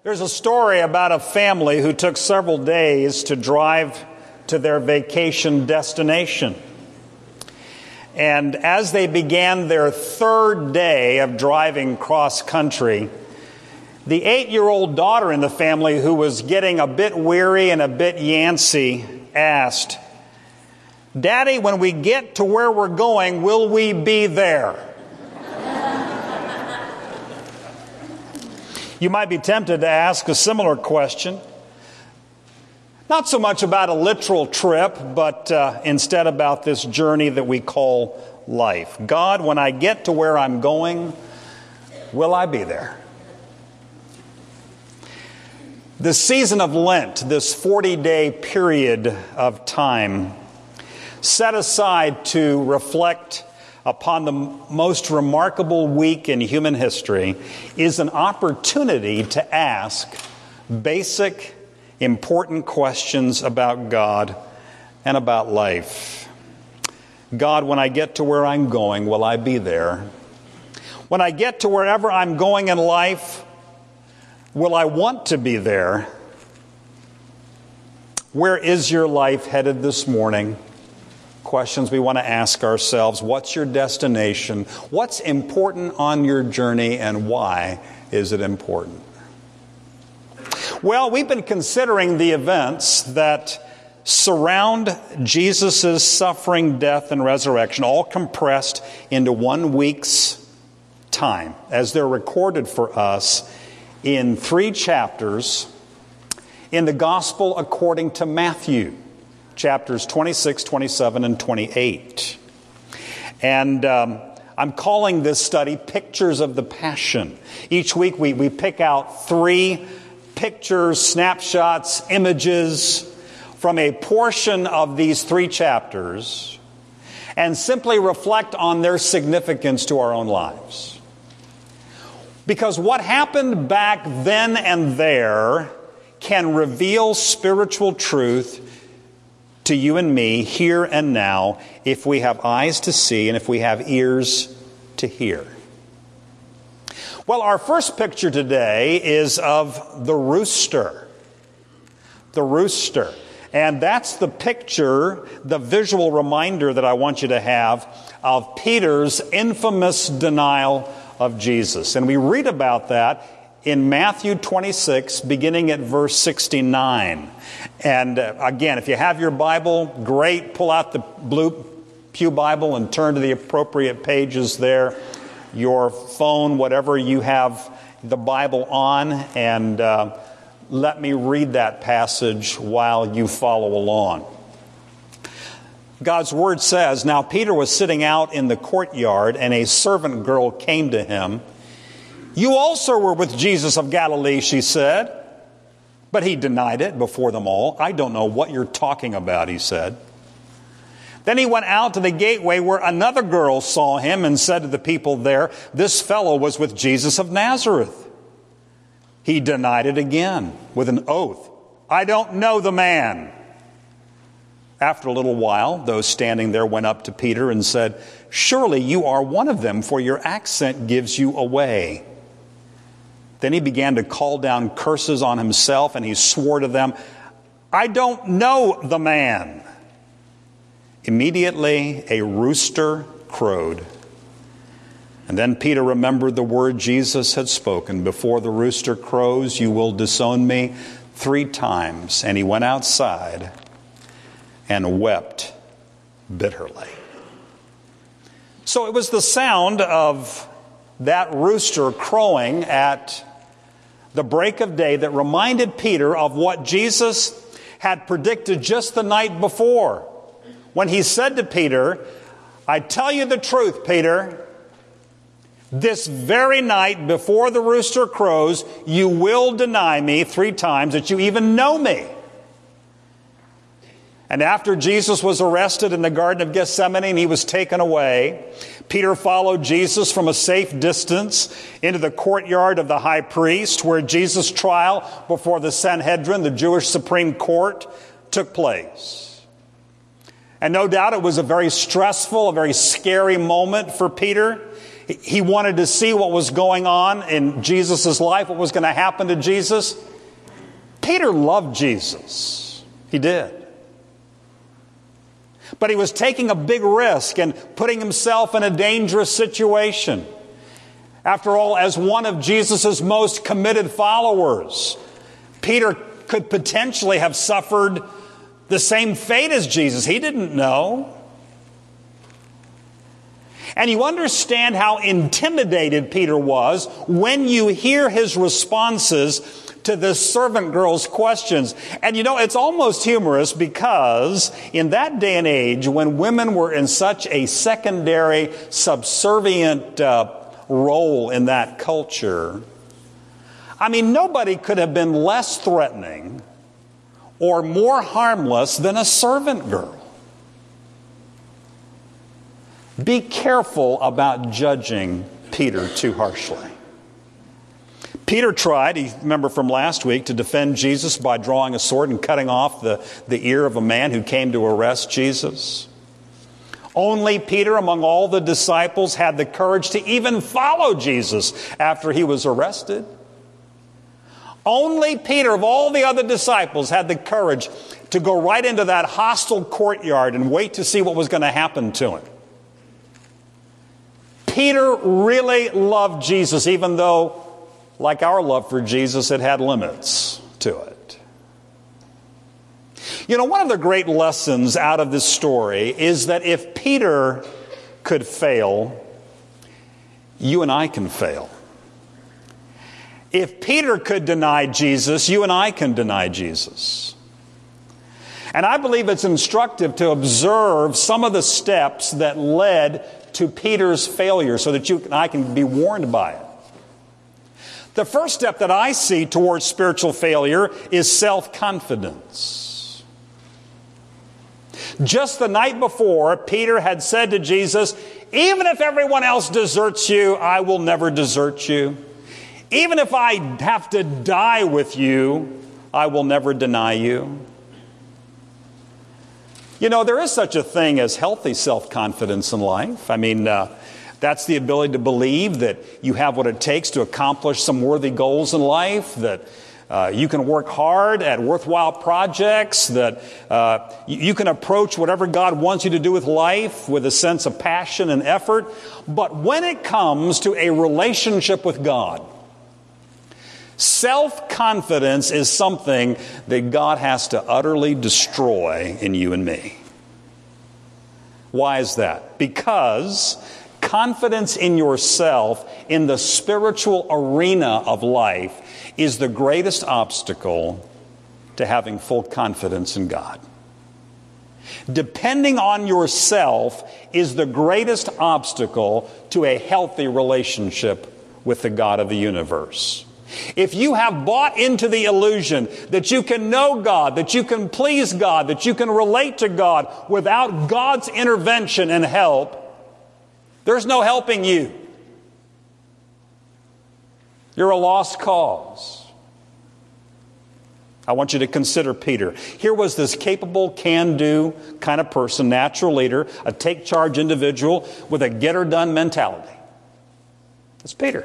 There's a story about a family who took several days to drive to their vacation destination. And as they began their third day of driving cross-country, the 8-year-old daughter in the family, who was getting a bit weary and a bit yancy, asked, "Daddy, when we get to where we're going, will we be there?" You might be tempted to ask a similar question. Not so much about a literal trip, but instead about this journey that we call life. God, when I get to where I'm going, will I be there? The season of Lent, this 40-day period of time, set aside to reflect upon the most remarkable week in human history, is an opportunity to ask basic, important questions about God and about life. God, when I get to where I'm going, will I be there? When I get to wherever I'm going in life, will I want to be there? Where is your life headed this morning? Questions we want to ask ourselves. What's your destination? What's important on your journey, and why is it important? Well, we've been considering the events that surround Jesus' suffering, death, and resurrection, all compressed into 1 week's time, as they're recorded for us in 3 chapters in the Gospel according to Matthew. Chapters 26, 27, and 28. And I'm calling this study Pictures of the Passion. Each week we pick out 3 pictures, snapshots, images from a portion of these 3 chapters and simply reflect on their significance to our own lives. Because what happened back then and there can reveal spiritual truth to you and me here and now if we have eyes to see and if we have ears to hear. Well, our first picture today is of the rooster. The rooster. And that's the picture, the visual reminder that I want you to have of Peter's infamous denial of Jesus. And we read about that in Matthew 26, beginning at verse 69. And again, if you have your Bible, great. Pull out the blue Pew Bible and turn to the appropriate pages there. Your phone, whatever you have the Bible on, and let me read that passage while you follow along. God's Word says, "Now Peter was sitting out in the courtyard, and a servant girl came to him. 'You also were with Jesus of Galilee,' she said. But he denied it before them all. 'I don't know what you're talking about,' he said. Then he went out to the gateway where another girl saw him and said to the people there, 'This fellow was with Jesus of Nazareth.' He denied it again with an oath. 'I don't know the man.' After a little while, those standing there went up to Peter and said, 'Surely you are one of them, for your accent gives you away.' Then he began to call down curses on himself, and he swore to them, 'I don't know the man.' Immediately a rooster crowed. And then Peter remembered the word Jesus had spoken, 'Before the rooster crows, you will disown me 3 times.' And he went outside and wept bitterly." So it was the sound of that rooster crowing at the break of day that reminded Peter of what Jesus had predicted just the night before, when he said to Peter, "I tell you the truth, Peter, this very night before the rooster crows, you will deny me 3 times that you even know me." And after Jesus was arrested in the Garden of Gethsemane and he was taken away, Peter followed Jesus from a safe distance into the courtyard of the high priest, where Jesus' trial before the Sanhedrin, the Jewish Supreme Court, took place. And no doubt it was a very stressful, a very scary moment for Peter. He wanted to see what was going on in Jesus' life, what was going to happen to Jesus. Peter loved Jesus. He did. But he was taking a big risk and putting himself in a dangerous situation. After all, as one of Jesus' most committed followers, Peter could potentially have suffered the same fate as Jesus. He didn't know. And you understand how intimidated Peter was when you hear his responses to the servant girl's questions. And you know, it's almost humorous because in that day and age, when women were in such a secondary, subservient role in that culture, I mean, nobody could have been less threatening or more harmless than a servant girl. Be careful about judging Peter too harshly. Peter tried, you remember from last week, to defend Jesus by drawing a sword and cutting off the ear of a man who came to arrest Jesus. Only Peter, among all the disciples, had the courage to even follow Jesus after he was arrested. Only Peter, of all the other disciples, had the courage to go right into that hostile courtyard and wait to see what was going to happen to him. Peter really loved Jesus, even though, like our love for Jesus, it had limits to it. You know, one of the great lessons out of this story is that if Peter could fail, you and I can fail. If Peter could deny Jesus, you and I can deny Jesus. And I believe it's instructive to observe some of the steps that led to Peter's failure so that you and I can be warned by it. The first step that I see towards spiritual failure is self-confidence. Just the night before, Peter had said to Jesus, "Even if everyone else deserts you, I will never desert you. Even if I have to die with you, I will never deny you." You know, there is such a thing as healthy self-confidence in life. I mean, that's the ability to believe that you have what it takes to accomplish some worthy goals in life, that you can work hard at worthwhile projects, that you can approach whatever God wants you to do with life with a sense of passion and effort. But when it comes to a relationship with God, self-confidence is something that God has to utterly destroy in you and me. Why is that? Because confidence in yourself in the spiritual arena of life is the greatest obstacle to having full confidence in God. Depending on yourself is the greatest obstacle to a healthy relationship with the God of the universe. If you have bought into the illusion that you can know God, that you can please God, that you can relate to God without God's intervention and help, there's no helping you. You're a lost cause. I want you to consider Peter. Here was this capable, can-do kind of person, natural leader, a take-charge individual with a get-her-done mentality. That's Peter.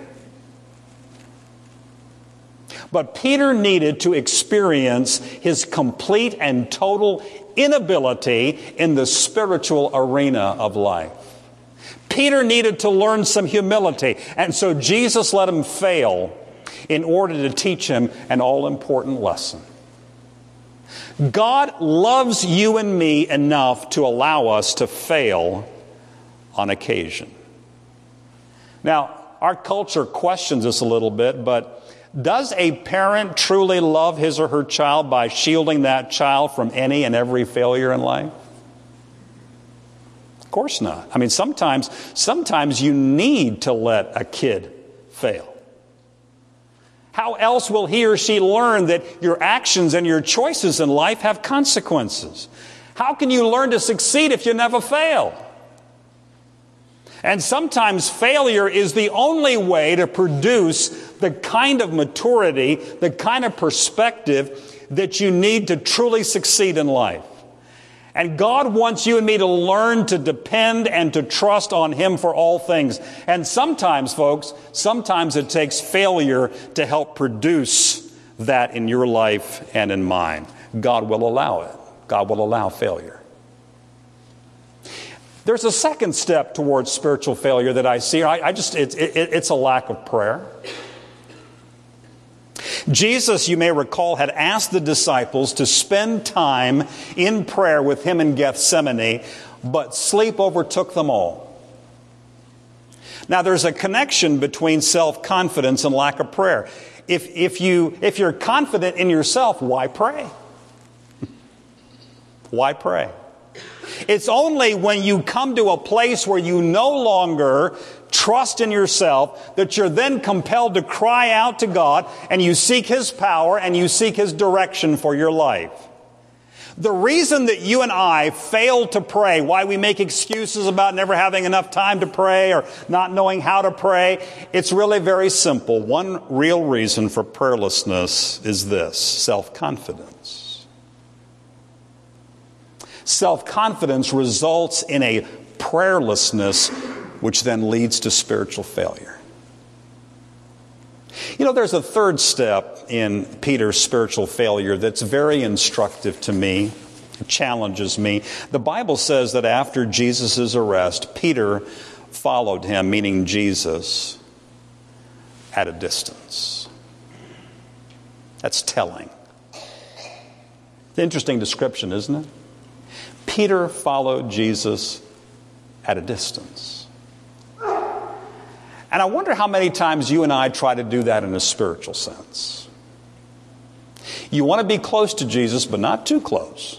But Peter needed to experience his complete and total inability in the spiritual arena of life. Peter needed to learn some humility, and so Jesus let him fail in order to teach him an all-important lesson. God loves you and me enough to allow us to fail on occasion. Now, our culture questions this a little bit, but does a parent truly love his or her child by shielding that child from any and every failure in life? Of course not. I mean, sometimes you need to let a kid fail. How else will he or she learn that your actions and your choices in life have consequences? How can you learn to succeed if you never fail? And sometimes failure is the only way to produce the kind of maturity, the kind of perspective that you need to truly succeed in life. And God wants you and me to learn to depend and to trust on Him for all things. And sometimes, folks, sometimes it takes failure to help produce that in your life and in mine. God will allow it. God will allow failure. There's a second step towards spiritual failure that I see. It's a lack of prayer. Jesus, you may recall, had asked the disciples to spend time in prayer with Him in Gethsemane, but sleep overtook them all. Now, there's a connection between self-confidence and lack of prayer. If you're confident in yourself, why pray? Why pray? It's only when you come to a place where you no longer trust in yourself that you're then compelled to cry out to God, and you seek His power and you seek His direction for your life. The reason that you and I fail to pray, why we make excuses about never having enough time to pray or not knowing how to pray, it's really very simple. One real reason for prayerlessness is this: self-confidence. Self-confidence results in a prayerlessness, which then leads to spiritual failure. You know, there's a third step in Peter's spiritual failure that's very instructive to me. It challenges me. The Bible says that after Jesus' arrest, Peter followed him, meaning Jesus, at a distance. That's telling. It's an interesting description, isn't it? Peter followed Jesus at a distance. And I wonder how many times you and I try to do that in a spiritual sense. You want to be close to Jesus, but not too close.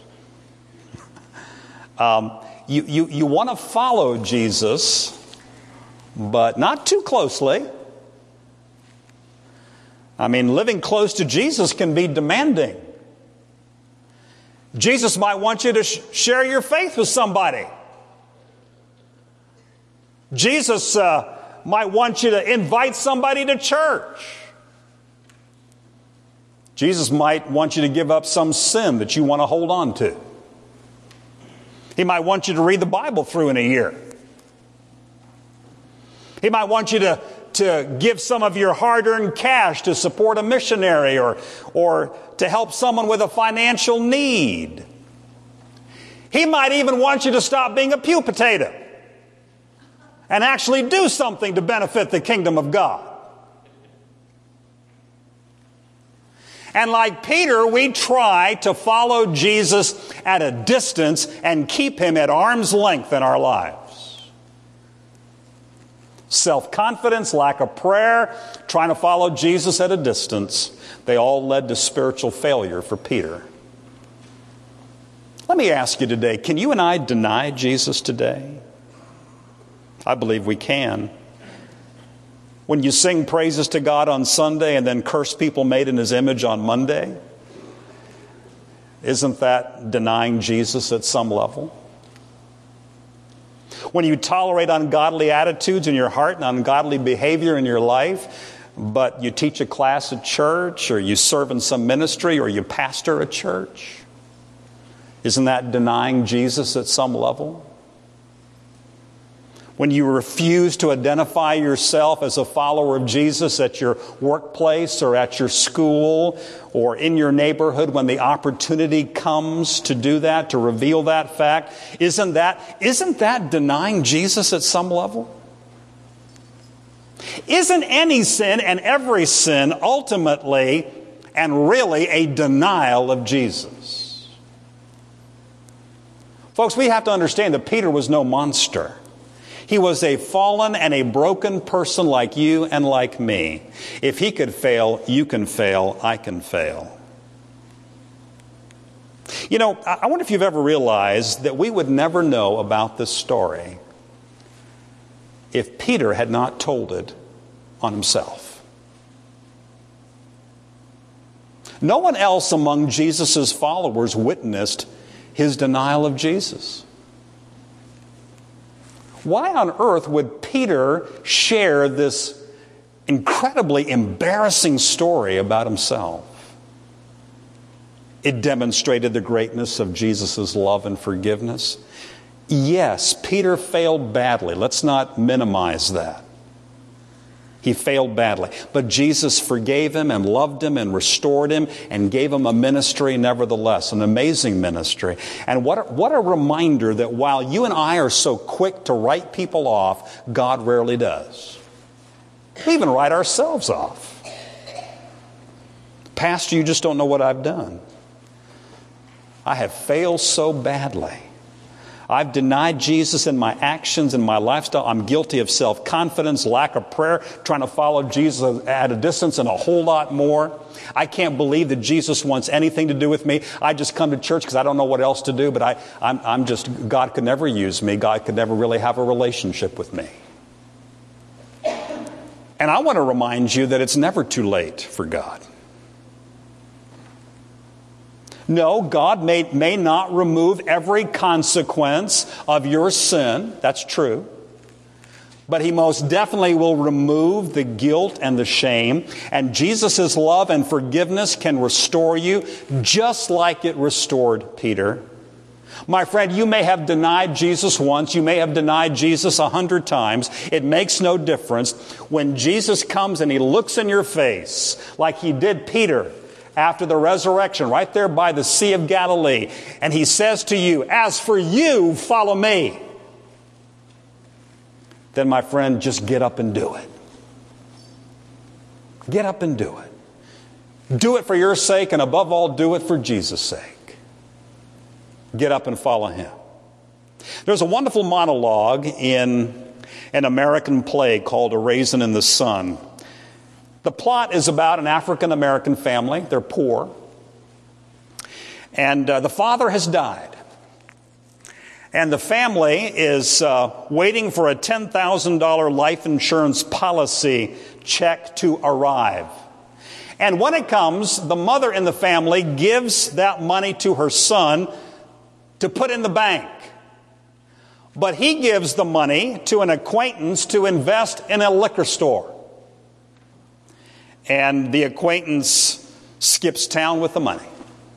You want to follow Jesus, but not too closely. I mean, living close to Jesus can be demanding. Jesus might want you to share your faith with somebody. Jesus might want you to invite somebody to church. Jesus might want you to give up some sin that you want to hold on to. He might want you to read the Bible through in a year. He might want you to give some of your hard-earned cash to support a missionary or to help someone with a financial need. He might even want you to stop being a pew potato and actually do something to benefit the kingdom of God. And like Peter, we try to follow Jesus at a distance and keep Him at arm's length in our lives. Self-confidence, lack of prayer, trying to follow Jesus at a distance, they all led to spiritual failure for Peter. Let me ask you today, can you and I deny Jesus today? I believe we can. When you sing praises to God on Sunday and then curse people made in His image on Monday, isn't that denying Jesus at some level? When you tolerate ungodly attitudes in your heart and ungodly behavior in your life, but you teach a class at church, or you serve in some ministry, or you pastor a church, isn't that denying Jesus at some level? When you refuse to identify yourself as a follower of Jesus at your workplace or at your school or in your neighborhood, when the opportunity comes to do that, to reveal that fact, isn't that denying Jesus at some level? Isn't any sin and every sin ultimately and really a denial of Jesus? Folks, we have to understand that Peter was no monster. He was a fallen and a broken person like you and like me. If he could fail, you can fail, I can fail. You know, I wonder if you've ever realized that we would never know about this story if Peter had not told it on himself. No one else among Jesus' followers witnessed his denial of Jesus. Why on earth would Peter share this incredibly embarrassing story about himself? It demonstrated the greatness of Jesus' love and forgiveness. Yes, Peter failed badly. Let's not minimize that. He failed badly. But Jesus forgave him and loved him and restored him and gave him a ministry nevertheless, an amazing ministry. And what a reminder that while you and I are so quick to write people off, God rarely does. We even write ourselves off. Pastor, you just don't know what I've done. I have failed so badly. I've denied Jesus in my actions and my lifestyle. I'm guilty of self-confidence, lack of prayer, trying to follow Jesus at a distance, and a whole lot more. I can't believe that Jesus wants anything to do with me. I just come to church because I don't know what else to do, but God could never use me. God could never really have a relationship with me. And I want to remind you that it's never too late for God. No, God may not remove every consequence of your sin. That's true. But He most definitely will remove the guilt and the shame. And Jesus' love and forgiveness can restore you just like it restored Peter. My friend, you may have denied Jesus once. You may have denied Jesus 100 times. It makes no difference. When Jesus comes and He looks in your face like He did Peter after the resurrection, right there by the Sea of Galilee, and He says to you, "As for you, follow me," then, my friend, just get up and do it. Get up and do it. Do it for your sake, and above all, do it for Jesus' sake. Get up and follow Him. There's a wonderful monologue in an American play called A Raisin in the Sun. The plot is about an African-American family. They're poor. And the father has died. And the family is waiting for a $10,000 life insurance policy check to arrive. And when it comes, the mother in the family gives that money to her son to put in the bank. But he gives the money to an acquaintance to invest in a liquor store. And the acquaintance skips town with the money.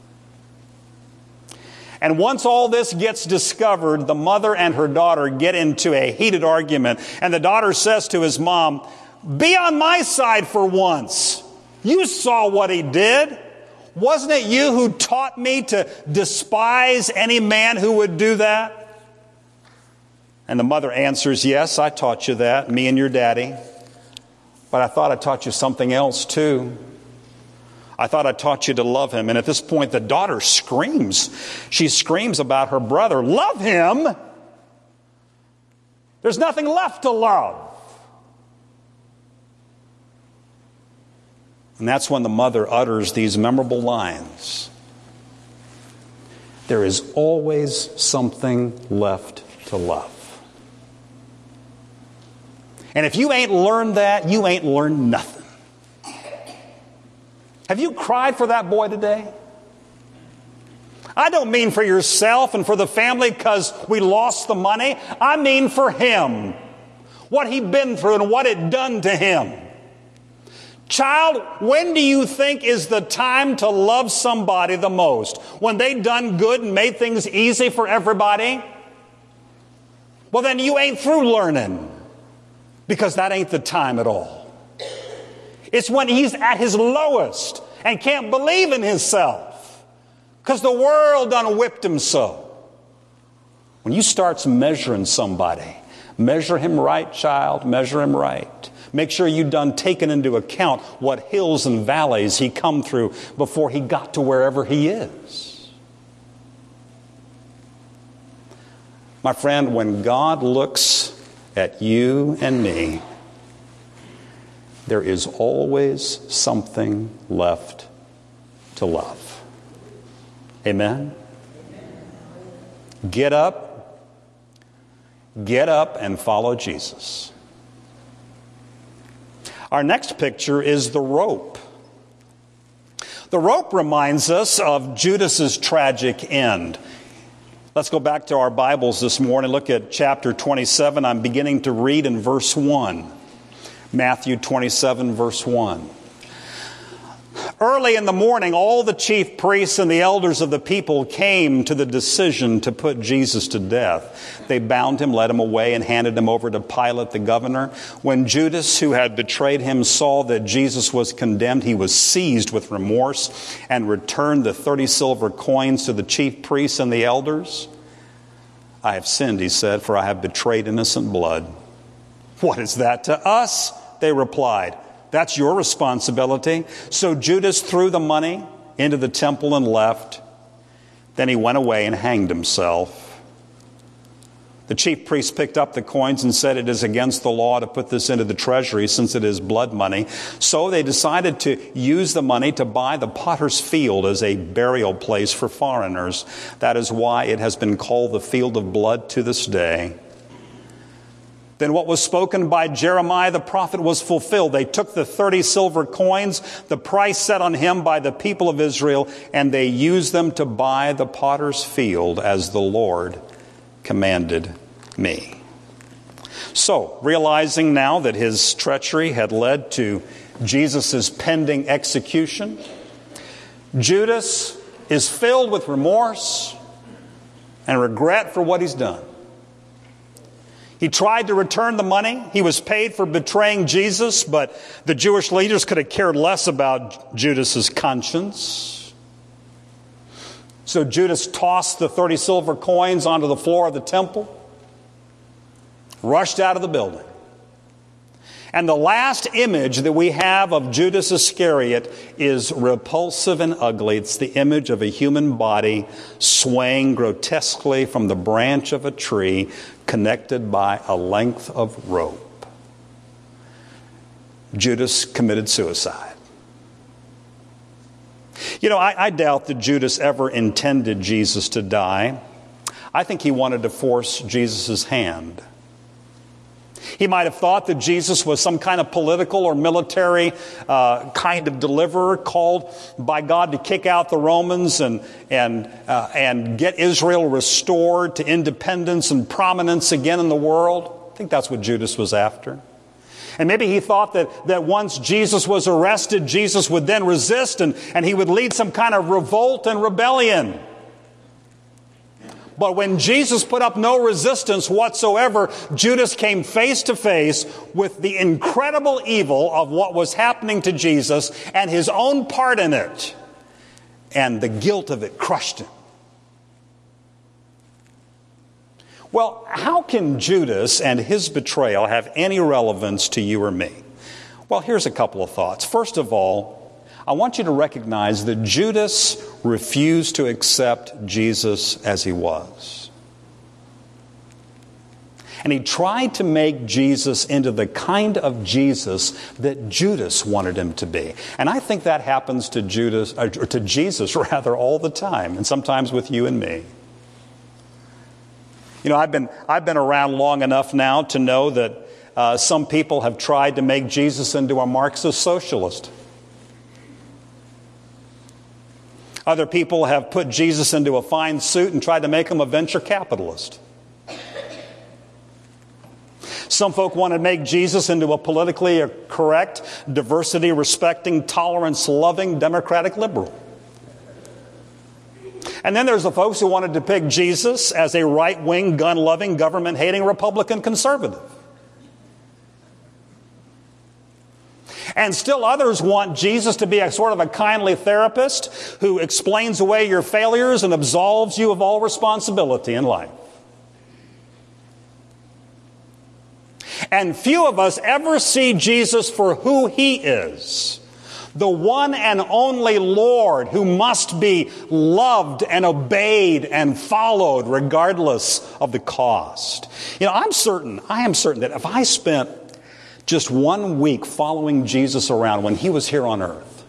And once all this gets discovered, the mother and her daughter get into a heated argument. And the daughter says to his mom, "Be on my side for once. You saw what he did. Wasn't it you who taught me to despise any man who would do that?" And the mother answers, "Yes, I taught you that, me and your daddy. But I thought I taught you something else too. I thought I taught you to love him." And at this point, the daughter screams. She screams about her brother. Love him? There's nothing left to love. And that's when the mother utters these memorable lines. There is always something left to love. And if you ain't learned that, you ain't learned nothing. Have you cried for that boy today? I don't mean for yourself and for the family because we lost the money. I mean for him. What he'd been through and what it done to him. Child, when do you think is the time to love somebody the most? When they done good and made things easy for everybody? Well, then you ain't through learning. Because that ain't the time at all. It's when he's at his lowest and can't believe in himself. Because the world done whipped him so. When you start measuring somebody, measure him right, child, measure him right. Make sure you done taken into account what hills and valleys he come through before he got to wherever he is. My friend, when God looks at you and me, there is always something left to love. Amen? Get up and follow Jesus. Our next picture is the rope. The rope reminds us of Judas's tragic end. Let's go back to our Bibles this morning. Look at chapter 27. I'm beginning to read in verse 1. Matthew 27, verse 1. Early in the morning, all the chief priests and the elders of the people came to the decision to put Jesus to death. They bound him, led him away, and handed him over to Pilate, the governor. When Judas, who had betrayed him, saw that Jesus was condemned, he was seized with remorse and returned the 30 silver coins to the chief priests and the elders. I have sinned, he said, for I have betrayed innocent blood. What is that to us? They replied. That's your responsibility. So Judas threw the money into the temple and left. Then he went away and hanged himself. The chief priests picked up the coins and said, it is against the law to put this into the treasury since it is blood money. So they decided to use the money to buy the potter's field as a burial place for foreigners. That is why it has been called the field of blood to this day. Then what was spoken by Jeremiah the prophet was fulfilled. They took the 30 silver coins, the price set on him by the people of Israel, and they used them to buy the potter's field as the Lord commanded me. So, realizing now that his treachery had led to Jesus' pending execution, Judas is filled with remorse and regret for what he's done. He tried to return the money. He was paid for betraying Jesus, but the Jewish leaders could have cared less about Judas's conscience. So Judas tossed the 30 silver coins onto the floor of the temple, rushed out of the building. And the last image that we have of Judas Iscariot is repulsive and ugly. It's the image of a human body swaying grotesquely from the branch of a tree, connected by a length of rope. Judas committed suicide. You know, I doubt that Judas ever intended Jesus to die. I think he wanted to force Jesus' hand. He might have thought that Jesus was some kind of political or military kind of deliverer called by God to kick out the Romans and get Israel restored to independence and prominence again in the world. I think that's what Judas was after. And maybe he thought that once Jesus was arrested, Jesus would then resist and he would lead some kind of revolt and rebellion. But when Jesus put up no resistance whatsoever, Judas came face to face with the incredible evil of what was happening to Jesus and his own part in it. And the guilt of it crushed him. Well, how can Judas and his betrayal have any relevance to you or me? Well, here's a couple of thoughts. First of all, I want you to recognize that Judas refused to accept Jesus as he was. And he tried to make Jesus into the kind of Jesus that Judas wanted him to be. And I think that happens to Jesus all the time, and sometimes with you and me. You know, I've been around long enough now to know that some people have tried to make Jesus into a Marxist socialist. Other people have put Jesus into a fine suit and tried to make him a venture capitalist. Some folk want to make Jesus into a politically correct, diversity-respecting, tolerance-loving, democratic liberal. And then there's the folks who want to depict Jesus as a right-wing, gun-loving, government-hating Republican conservative. And still others want Jesus to be a sort of a kindly therapist who explains away your failures and absolves you of all responsibility in life. And few of us ever see Jesus for who he is. The one and only Lord who must be loved and obeyed and followed regardless of the cost. You know, I am certain that if I spent just 1 week following Jesus around when he was here on earth,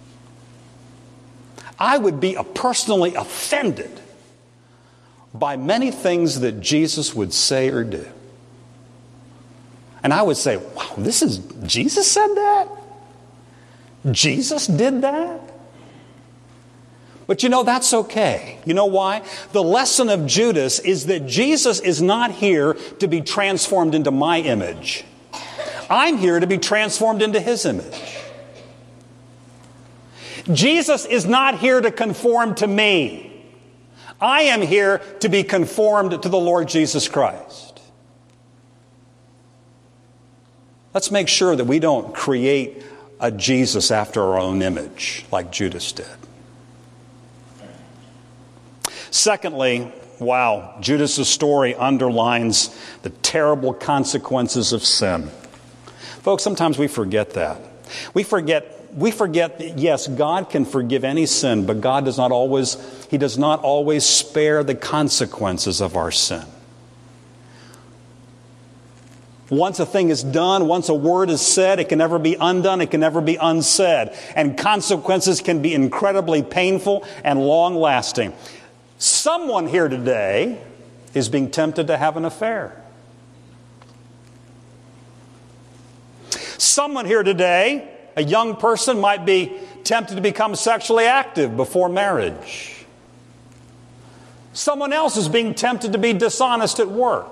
I would be personally offended by many things that Jesus would say or do. And I would say, wow, Jesus said that? Jesus did that? But you know, that's okay. You know why? The lesson of Judas is that Jesus is not here to be transformed into my image. I'm here to be transformed into his image. Jesus is not here to conform to me. I am here to be conformed to the Lord Jesus Christ. Let's make sure that we don't create a Jesus after our own image like Judas did. Secondly, wow, Judas' story underlines the terrible consequences of sin. Folks, sometimes we forget that. We forget that, yes, God can forgive any sin, but God does not always spare the consequences of our sin. Once a thing is done, once a word is said, it can never be undone, it can never be unsaid. And consequences can be incredibly painful and long-lasting. Someone here today is being tempted to have an affair. Someone here today, a young person, might be tempted to become sexually active before marriage. Someone else is being tempted to be dishonest at work.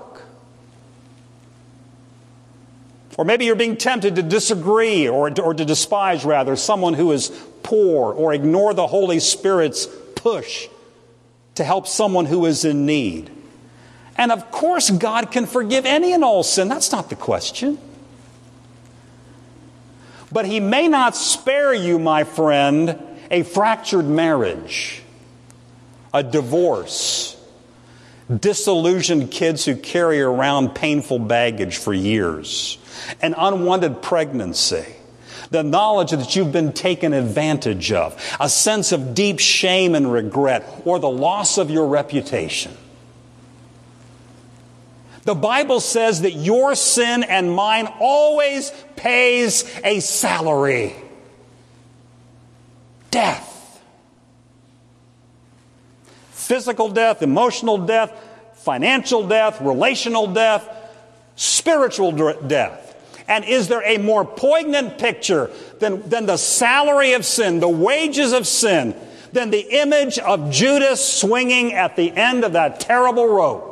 Or maybe you're being tempted to disagree or to despise, rather, someone who is poor, or ignore the Holy Spirit's push to help someone who is in need. And of course, God can forgive any and all sin. That's not the question. But He may not spare you, my friend, a fractured marriage, a divorce, disillusioned kids who carry around painful baggage for years, an unwanted pregnancy, the knowledge that you've been taken advantage of, a sense of deep shame and regret, or the loss of your reputation. The Bible says that your sin and mine always pays a salary. Death. Physical death, emotional death, financial death, relational death, spiritual death. And is there a more poignant picture than the salary of sin, the wages of sin, than the image of Judas swinging at the end of that terrible rope?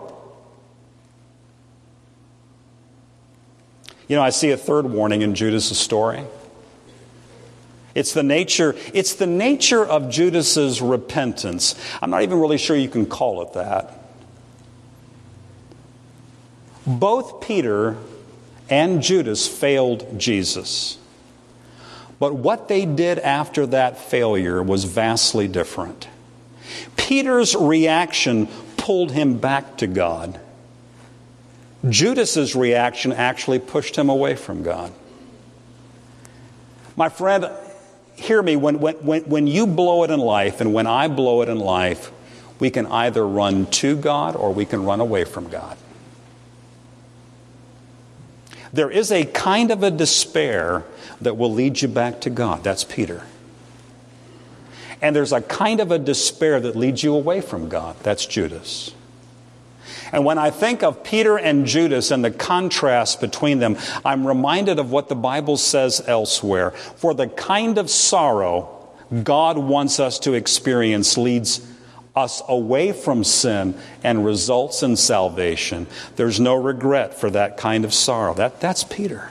You know, I see a third warning in Judas' story. It's the nature of Judas' repentance. I'm not even really sure you can call it that. Both Peter and Judas failed Jesus. But what they did after that failure was vastly different. Peter's reaction pulled him back to God. Judas's reaction actually pushed him away from God. My friend, hear me, when you blow it in life and when I blow it in life, we can either run to God or we can run away from God. There is a kind of a despair that will lead you back to God. That's Peter. And there's a kind of a despair that leads you away from God. That's Judas. And when I think of Peter and Judas and the contrast between them, I'm reminded of what the Bible says elsewhere. For the kind of sorrow God wants us to experience leads us away from sin and results in salvation. There's no regret for that kind of sorrow. That's Peter.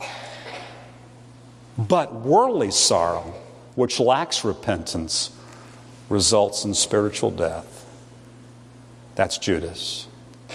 But worldly sorrow, which lacks repentance, results in spiritual death. That's Judas.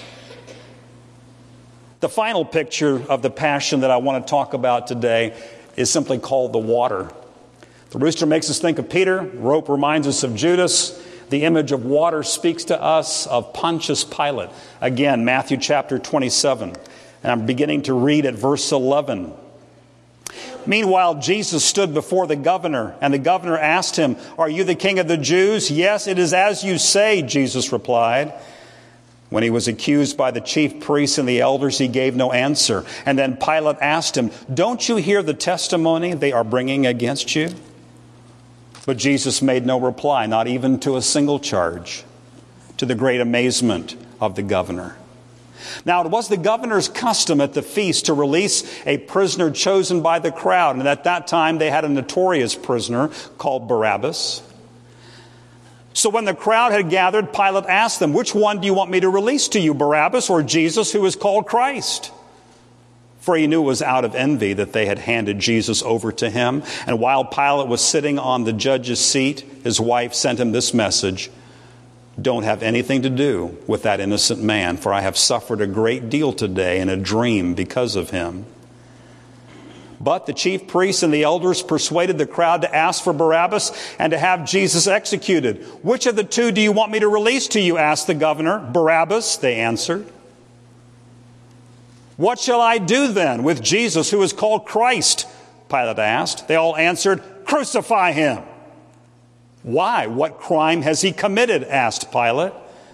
The final picture of the passion that I want to talk about today is simply called the water. The rooster makes us think of Peter. Rope reminds us of Judas. The image of water speaks to us of Pontius Pilate. Again, Matthew chapter 27. And I'm beginning to read at verse 11. Meanwhile, Jesus stood before the governor, and the governor asked him, "Are you the king of the Jews?" "Yes, it is as you say," Jesus replied. When he was accused by the chief priests and the elders, he gave no answer. And then Pilate asked him, "Don't you hear the testimony they are bringing against you?" But Jesus made no reply, not even to a single charge, to the great amazement of the governor. Now, it was the governor's custom at the feast to release a prisoner chosen by the crowd. And at that time, they had a notorious prisoner called Barabbas. So when the crowd had gathered, Pilate asked them, "Which one do you want me to release to you, Barabbas or Jesus, who is called Christ?" For he knew it was out of envy that they had handed Jesus over to him. And while Pilate was sitting on the judge's seat, his wife sent him this message: "Don't have anything to do with that innocent man, for I have suffered a great deal today in a dream because of him." But the chief priests and the elders persuaded the crowd to ask for Barabbas and to have Jesus executed. "Which of the two do you want me to release to you?" asked the governor. "Barabbas," they answered. "What shall I do then with Jesus, who is called Christ?" Pilate asked. They all answered, "Crucify him." "Why? What crime has he committed?" asked Pilate.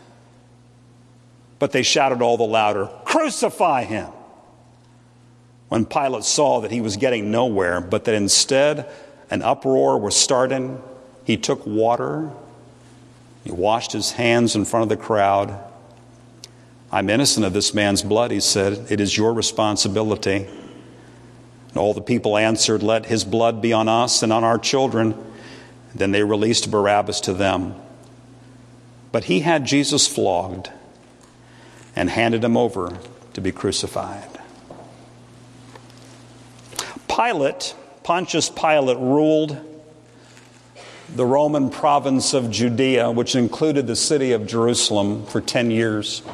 But they shouted all the louder, "Crucify him!" When Pilate saw that he was getting nowhere, but that instead an uproar was starting, he took water, he washed his hands in front of the crowd. "I'm innocent of this man's blood," he said. "It is your responsibility." And all the people answered, "Let his blood be on us and on our children." Then they released Barabbas to them. But he had Jesus flogged and handed him over to be crucified. Pontius Pilate, ruled the Roman province of Judea, which included the city of Jerusalem, for 10 years.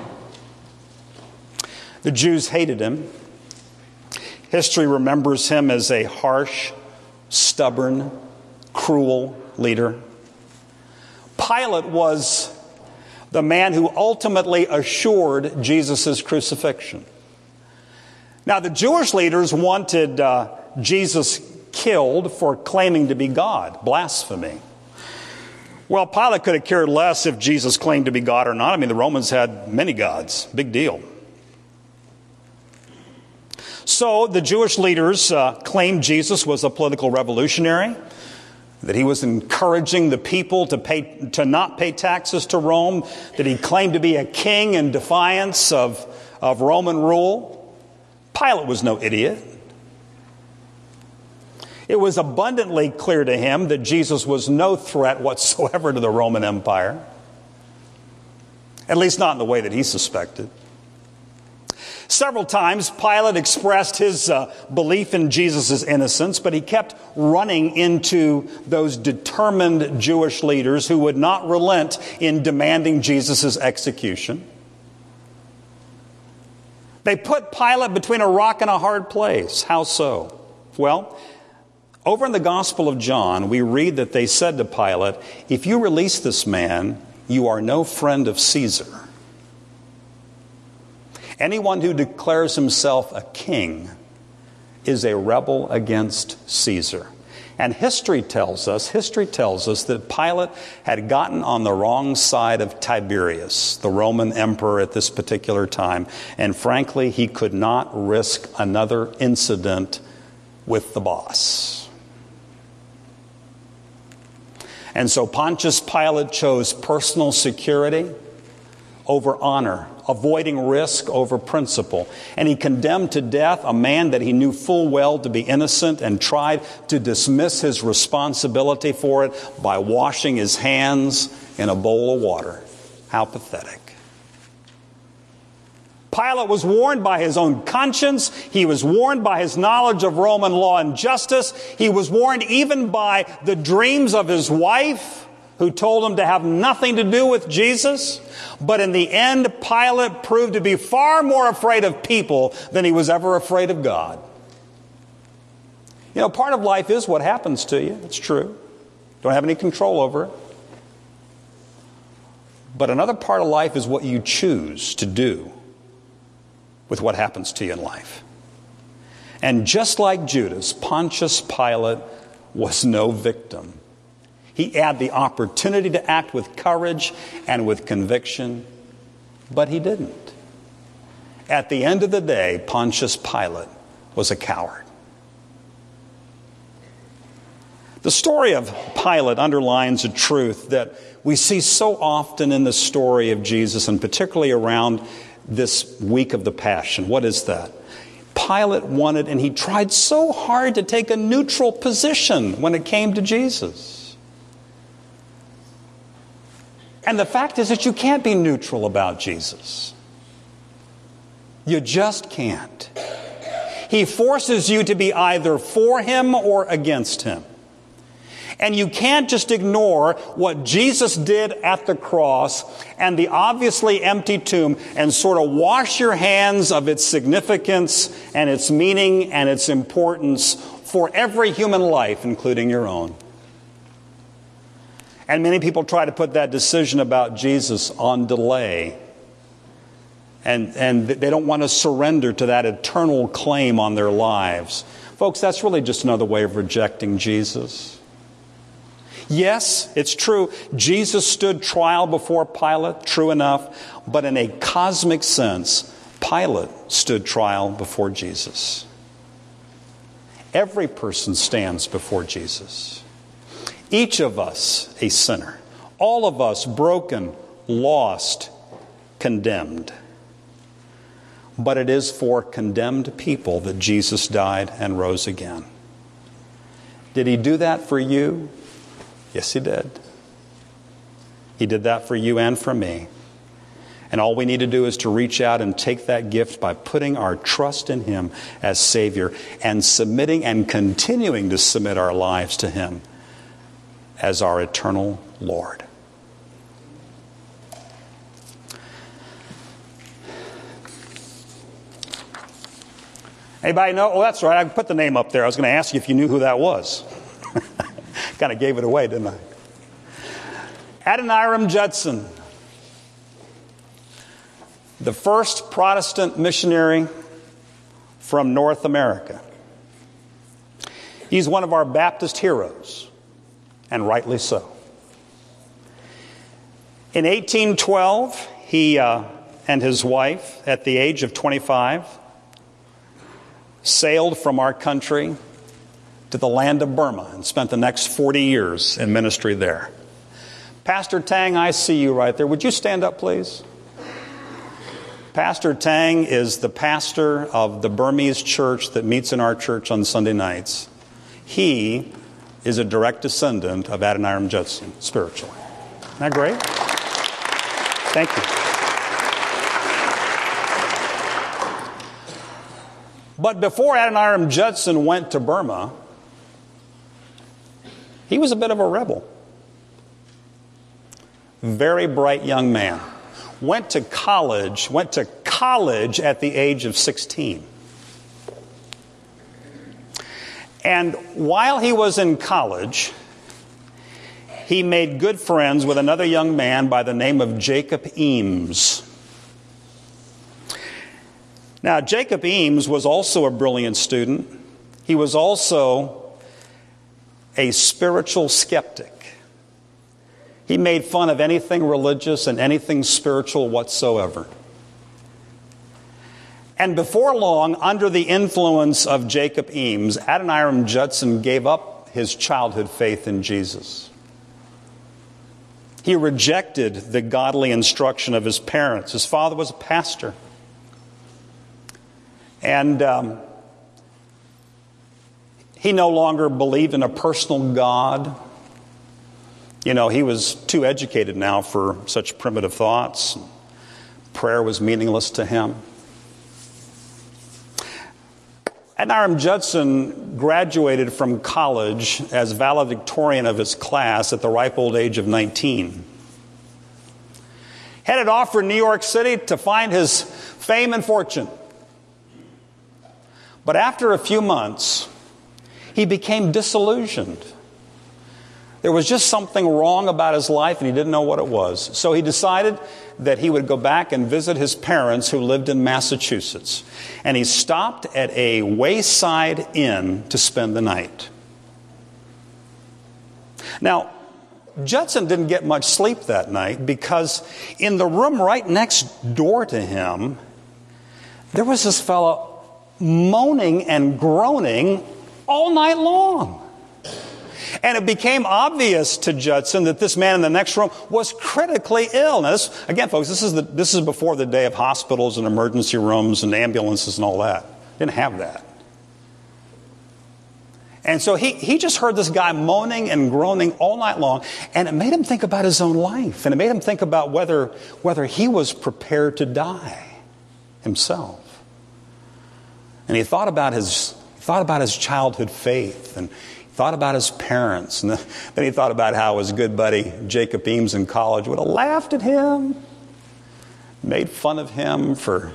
The Jews hated him. History remembers him as a harsh, stubborn, cruel leader. Pilate was the man who ultimately assured Jesus' crucifixion. Now, the Jewish leaders wanted Jesus killed for claiming to be God, blasphemy. Well, Pilate could have cared less if Jesus claimed to be God or not. I mean, the Romans had many gods. Big deal. So the Jewish leaders claimed Jesus was a political revolutionary, that he was encouraging the people to not pay taxes to Rome, that he claimed to be a king in defiance of Roman rule. Pilate was no idiot. It was abundantly clear to him that Jesus was no threat whatsoever to the Roman Empire, at least not in the way that he suspected. Several times, Pilate expressed his belief in Jesus' innocence, but he kept running into those determined Jewish leaders who would not relent in demanding Jesus' execution. They put Pilate between a rock and a hard place. How so? Well, over in the Gospel of John, we read that they said to Pilate, "If you release this man, you are no friend of Caesar. Anyone who declares himself a king is a rebel against Caesar." And history tells us that Pilate had gotten on the wrong side of Tiberius, the Roman emperor at this particular time. And frankly, he could not risk another incident with the boss. And so Pontius Pilate chose personal security over honor, avoiding risk over principle. And he condemned to death a man that he knew full well to be innocent and tried to dismiss his responsibility for it by washing his hands in a bowl of water. How pathetic. Pilate was warned by his own conscience. He was warned by his knowledge of Roman law and justice. He was warned even by the dreams of his wife, who told him to have nothing to do with Jesus. But in the end, Pilate proved to be far more afraid of people than he was ever afraid of God. You know, part of life is what happens to you. It's true. Don't have any control over it. But another part of life is what you choose to do with what happens to you in life. And just like Judas, Pontius Pilate was no victim. He had the opportunity to act with courage and with conviction, but he didn't. At the end of the day, Pontius Pilate was a coward. The story of Pilate underlines a truth that we see so often in the story of Jesus, and particularly around this week of the Passion. What is that? Pilate wanted, and he tried so hard to take a neutral position when it came to Jesus. And the fact is that you can't be neutral about Jesus. You just can't. He forces you to be either for him or against him. And you can't just ignore what Jesus did at the cross and the obviously empty tomb and sort of wash your hands of its significance and its meaning and its importance for every human life, including your own. And many people try to put that decision about Jesus on delay. And they don't want to surrender to that eternal claim on their lives. Folks, that's really just another way of rejecting Jesus. Yes, it's true. Jesus stood trial before Pilate, true enough. But in a cosmic sense, Pilate stood trial before Jesus. Every person stands before Jesus. Each of us a sinner. All of us broken, lost, condemned. But it is for condemned people that Jesus died and rose again. Did he do that for you? Yes, he did. He did that for you and for me. And all we need to do is to reach out and take that gift by putting our trust in him as Savior and submitting and continuing to submit our lives to him as our eternal Lord. Anybody know? Oh, that's right. I put the name up there. I was going to ask you if you knew who that was. Kind of gave it away, didn't I? Adoniram Judson, the first Protestant missionary from North America. He's one of our Baptist heroes, and rightly so. In 1812, he and his wife, at the age of 25, sailed from our country to the land of Burma and spent the next 40 years in ministry there. Pastor Tang, I see you right there. Would you stand up, please? Pastor Tang is the pastor of the Burmese church that meets in our church on Sunday nights. He is a direct descendant of Adoniram Judson, spiritually. Isn't that great? Thank you. But before Adoniram Judson went to Burma, he was a bit of a rebel. Very bright young man. Went to college at the age of 16. And while he was in college, he made good friends with another young man by the name of Jacob Eames. Now, Jacob Eames was also a brilliant student. He was also a spiritual skeptic. He made fun of anything religious and anything spiritual whatsoever. And before long, under the influence of Jacob Eames, Adoniram Judson gave up his childhood faith in Jesus. He rejected the godly instruction of his parents. His father was a pastor. And he no longer believed in a personal God. You know, he was too educated now for such primitive thoughts. Prayer was meaningless to him. Adoniram Judson graduated from college as valedictorian of his class at the ripe old age of 19. Headed off for New York City to find his fame and fortune. But after a few months, he became disillusioned. There was just something wrong about his life, and he didn't know what it was. So he decided that he would go back and visit his parents who lived in Massachusetts. And he stopped at a wayside inn to spend the night. Now, Judson didn't get much sleep that night because in the room right next door to him, there was this fellow moaning and groaning all night long. And it became obvious to Judson that this man in the next room was critically ill. Now, this, again, folks, this is before the day of hospitals and emergency rooms and ambulances and all that. Didn't have that. And so he just heard this guy moaning and groaning all night long, and it made him think about his own life, and it made him think about whether he was prepared to die himself. And he thought about his childhood faith, and he thought about his parents, and then he thought about how his good buddy Jacob Eames in college would have laughed at him, made fun of him for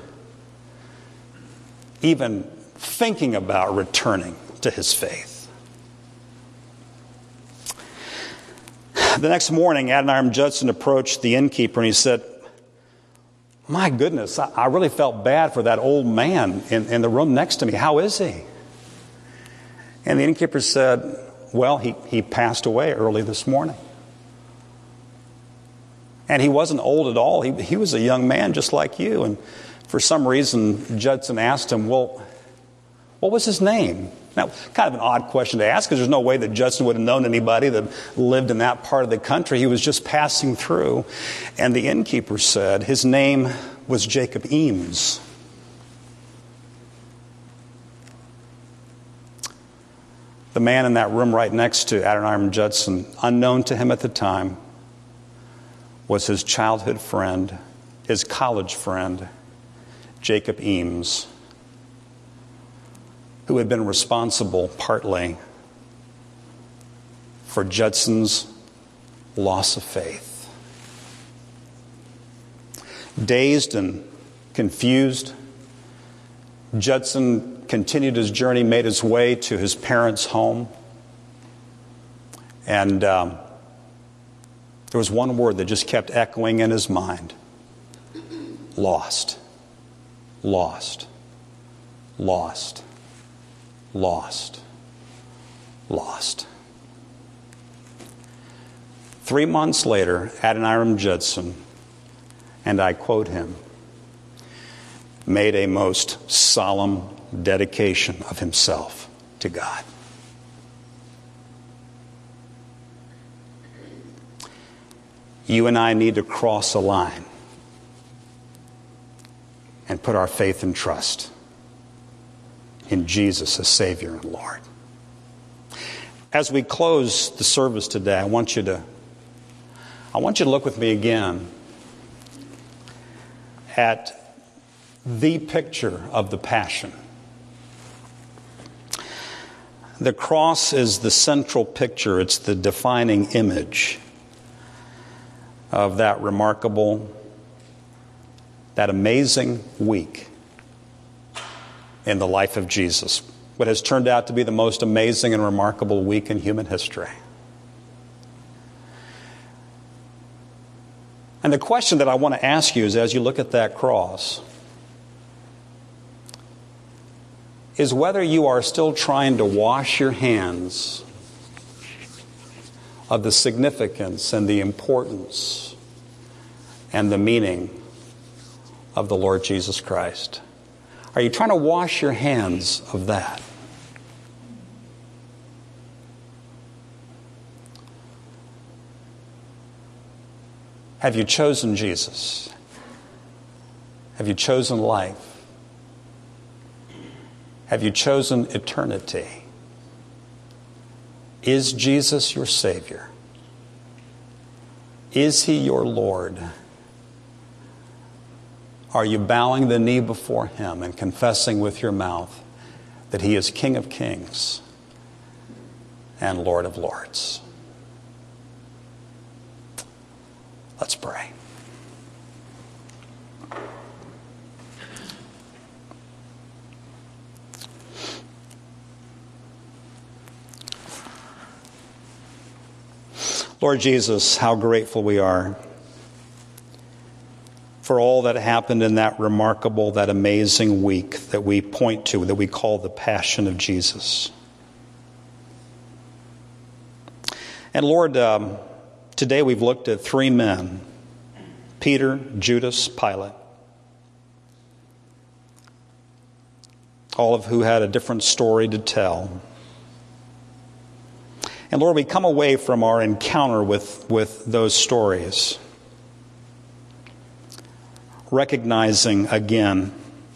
even thinking about returning to his faith. The next morning, Adoniram Judson approached the innkeeper and he said, "My goodness, I really felt bad for that old man in the room next to me. How is he?" And the innkeeper said, "Well, he passed away early this morning." And he wasn't old at all. He was a young man just like you. And for some reason, Judson asked him, "Well, what was his name?" Now, kind of an odd question to ask because there's no way that Judson would have known anybody that lived in that part of the country. He was just passing through. And the innkeeper said his name was Jacob Eames. The man in that room right next to Adoniram Judson, unknown to him at the time, was his childhood friend, his college friend, Jacob Eames, who had been responsible partly for Judson's loss of faith. Dazed and confused, Judson continued his journey, made his way to his parents' home. And there was one word that just kept echoing in his mind: lost, lost, lost, lost, lost. 3 months later, Adoniram Judson, and I quote him, made a most solemn dedication of himself to God. You and I need to cross a line and put our faith and trust in Jesus as Savior and Lord. As we close the service today, I want you to look with me again at the picture of the Passion. The cross is the central picture. It's the defining image of that remarkable, that amazing week in the life of Jesus. What has turned out to be the most amazing and remarkable week in human history. And the question that I want to ask you is, as you look at that cross, is whether you are still trying to wash your hands of the significance and the importance and the meaning of the Lord Jesus Christ. Are you trying to wash your hands of that? Have you chosen Jesus? Have you chosen life? Have you chosen eternity? Is Jesus your Savior? Is He your Lord? Are you bowing the knee before Him and confessing with your mouth that He is King of Kings and Lord of Lords? Let's pray. Lord Jesus, how grateful we are for all that happened in that remarkable, that amazing week that we point to, that we call the Passion of Jesus. And Lord, today we've looked at 3 men, Peter, Judas, Pilate, all of who had a different story to tell. And Lord, we come away from our encounter with those stories recognizing again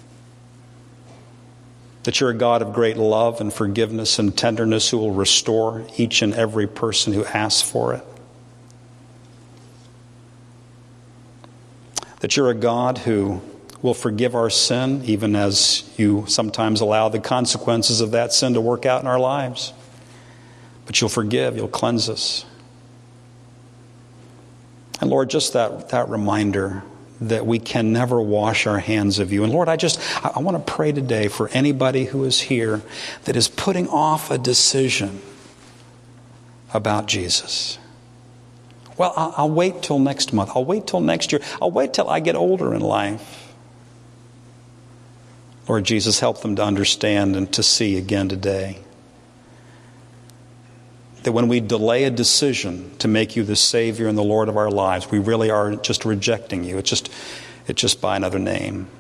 that you're a God of great love and forgiveness and tenderness who will restore each and every person who asks for it. That you're a God who will forgive our sin, even as you sometimes allow the consequences of that sin to work out in our lives. But you'll forgive, you'll cleanse us. And Lord, just that reminder that we can never wash our hands of you. And Lord, I want to pray today for anybody who is here that is putting off a decision about Jesus. Well, I'll wait till next month. I'll wait till next year. I'll wait till I get older in life. Lord Jesus, help them to understand and to see again today that when we delay a decision to make you the Savior and the Lord of our lives, we really are just rejecting you. It's just by another name.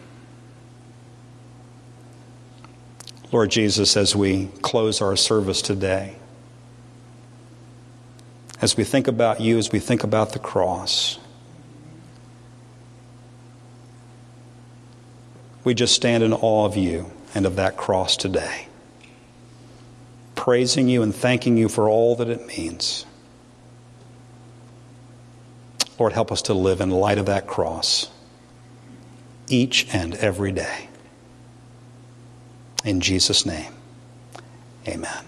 Lord Jesus, as we close our service today, as we think about you, as we think about the cross, we just stand in awe of you and of that cross today, praising you and thanking you for all that it means. Lord, help us to live in light of that cross each and every day. In Jesus' name, amen.